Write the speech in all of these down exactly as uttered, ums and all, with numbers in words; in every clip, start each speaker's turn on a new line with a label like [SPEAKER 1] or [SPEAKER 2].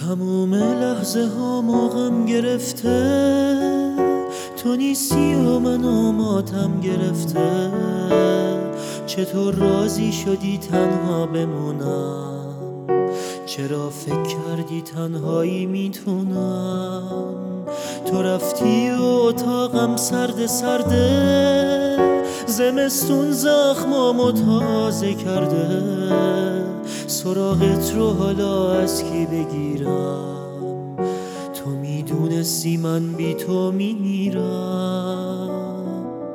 [SPEAKER 1] تموم لحظه ها موقم گرفته، تو نیستی و منو ماتم گرفته. چطور راضی شدی تنها بمونم؟ چرا فکر کردی تنهایی میتونم؟ تو رفتی و اتاقم سرد سرده، زمستون زخمامو تازه کرده. سراغت رو حالا از کی بگیرم؟ تو میدونستی من بی تو میمیرم.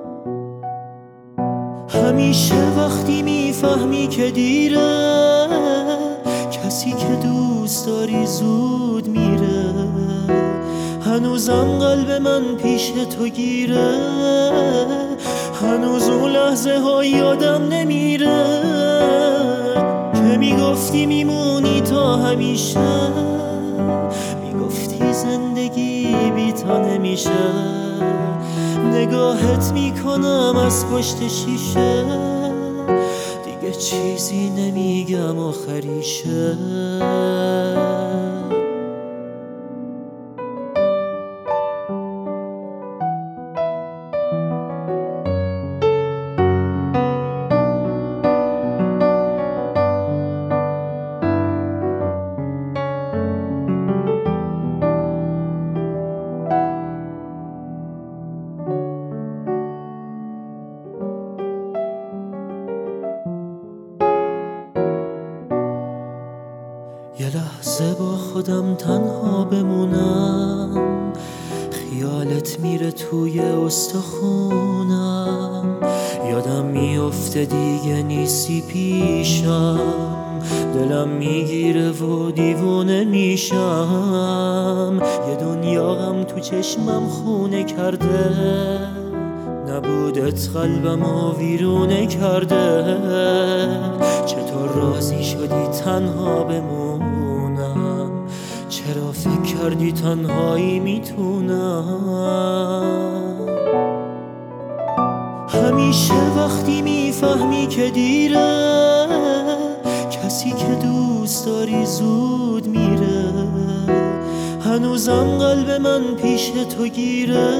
[SPEAKER 1] همیشه وقتی میفهمی که دیره، کسی که دوست داری زود میره. هنوزم قلب من پیش تو گیره، هنوز اون لحظه ها یادم نمیره که میگفتی میمونی تا همیشه. میگفتی زندگی بی تا نمیشه. نگاهت میکنم از پشت شیشه، دیگه چیزی نمیگم آخریشه. یه لحظه با خودم تنها بمونم، خیالت میره توی استخونم. یادم میفته دیگه نیستی پیشم، دلم میگیره و دیوونه میشم. یه دنیا غم تو چشمم خونه کرده، نبودت قلبمو ویرونه کرده. چطور راضی شدی تنها بمونم؟ چرا فکر کردی تنهایی میتونم؟ همیشه وقتی میفهمی که دیره، کسی که دوست داری زود میره. هنوزم قلب من پیش تو گیره،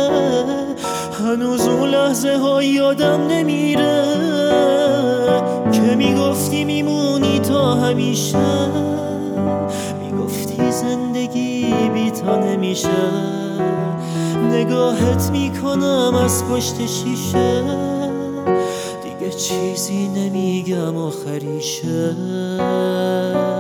[SPEAKER 1] هنوز اون لحظه ها یادم نمیره که میگفتی میمونی تا همیشه. میگفتی زندگی بی تا نمیشه. نگاهت میکنم از پشت شیشه، دیگه چیزی نمیگم آخریشه.